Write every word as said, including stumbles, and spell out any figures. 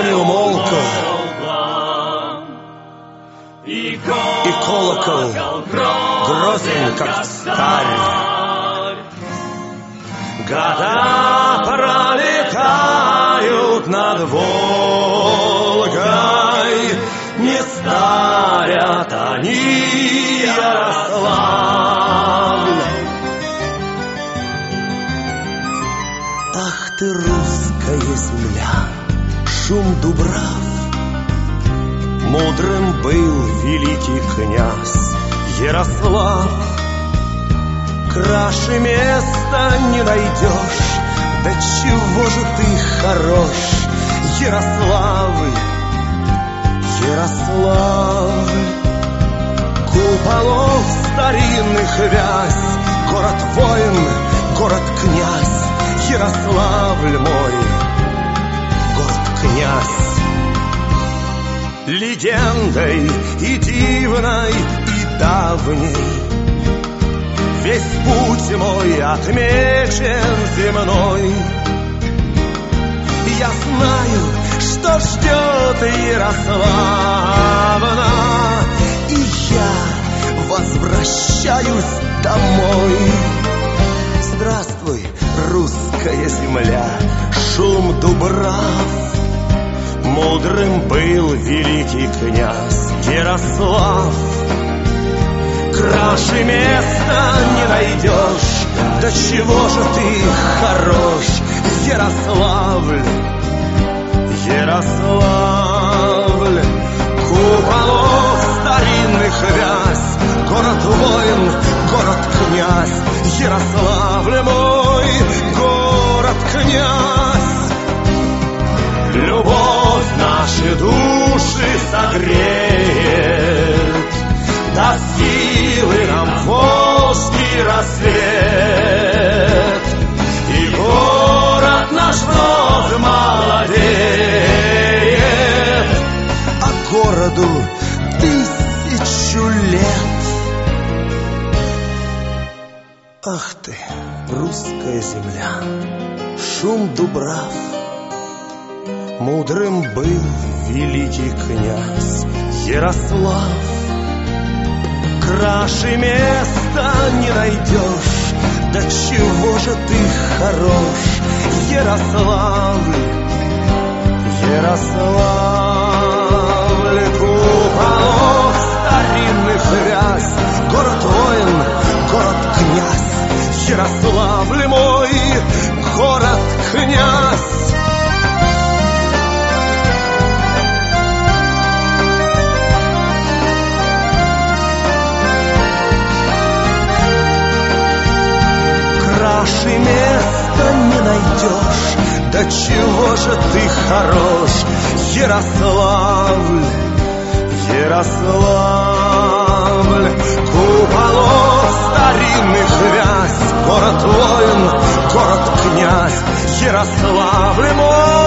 не умолкла, и колокол грозен, как сталь. Года пролетают над Волгой, не старят они Ярославль. Ах ты, русская земля, шум дубрав, мудрым был великий князь Ярослав. Краше места не найдешь, да чего же ты хорош, Ярославль, Ярославль. Куполов старинных вязь, город-воин, город-князь, Ярославль мой, город-князь. Легендой и дивной, и давней весь путь мой отмечен земной. Я знаю, что ждет Ярославна, и я возвращаюсь домой. Здравствуй, русская земля, шум дубрав, мудрым был великий князь Ярослав. Краше места не найдешь, да чего же ты хорош, Ярославль, Ярославль. Куполов старинных вязь, город-воин, город-князь, Ярославль мой, город-князь. Любовь наши души согреет, даст силы нам волжский рассвет, и город наш вновь молодеет, а городу тысячу лет. Ах ты, русская земля, шум дубрав, мудрым был великий князь Ярослав. Краше места не найдешь, да чего же ты хорош, Ярославль, Ярославль. Куполов старинных вязь, город-воин, город-князь, Ярославль мой, город-князь. Краше места не найдешь, да чего же ты хорош, Ярославль, Ярославль. Куполов старинных вязь, город-воин, город-князь, Ярославль мой.